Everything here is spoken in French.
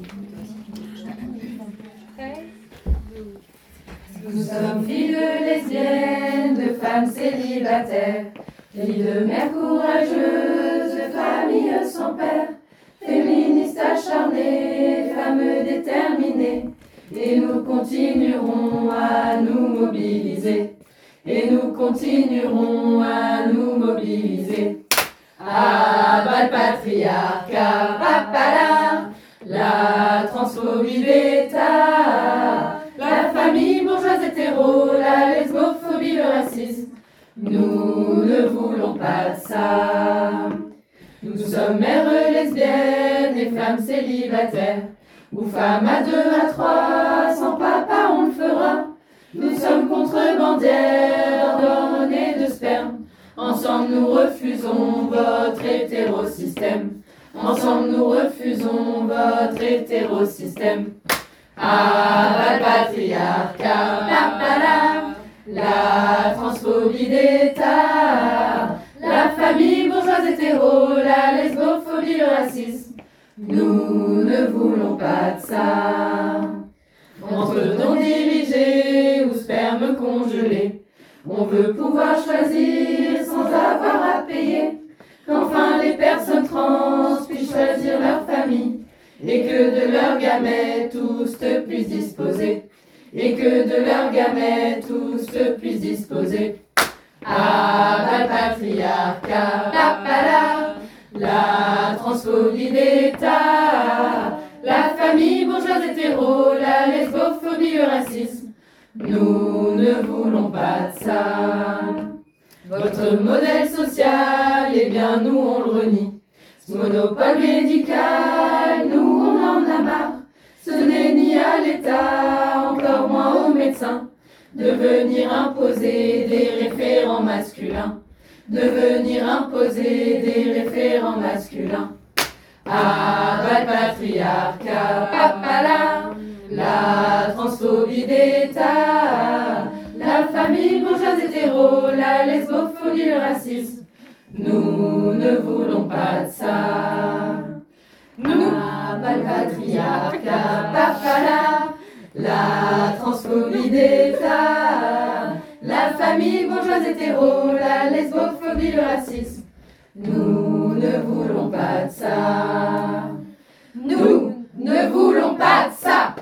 Nous sommes filles de lesbiennes, de femmes célibataires, filles de mères courageuses, de familles sans père, féministes acharnées, femmes déterminées, et nous continuerons à nous mobiliser, et nous continuerons à nous mobiliser. Ah, bas le patriarcat, papala, la transphobie d'État, la famille bourgeoise hétéro, la lesbophobie, le racisme. Nous ne voulons pas de ça. Nous sommes mères lesbiennes et femmes célibataires, ou femmes à 2, à 3, sans papa on le fera. Nous sommes contrebandières d'hormones et de sperme. Ensemble nous refusons votre hétérosystème. Ensemble nous refusons votre hétérosystème. Ah, bas le patriarcat, papala, la transphobie d'État, la famille bourgeoise hétéro, la lesbophobie, le racisme. Nous ne voulons pas de ça. Entre dons dirigés ou sperme congelé, on veut pouvoir choisir sans avoir à payer. Qu'enfin les personnes trans puissent choisir leur famille, et que de leurs gamètes tous puissent disposer, et que de leurs gamètes tous puissent disposer. Ah, bas le patriarcat, papala, la transphobie d'État, la famille bourgeoise hétéro, la lesbophobie, le racisme. Nous ne voulons pas de ça. Votre modèle social, eh bien nous on le renie. Ce monopole médical, nous on en a marre. Ce n'est ni à l'État, encore moins aux médecins, de venir imposer des référents masculins. De venir imposer des référents masculins. Ah, bas le patriarcat, papala, la transphobie d'État, la famille bourgeoise hétéro, la lesbophobie, le racisme. Nous ne voulons pas de ça. Ah, bas le patriarcat, papala, la transphobie d'État, la famille bourgeoise hétéro, la lesbophobie, le racisme. Nous ne voulons pas de ça. Nous ne voulons pas de ça.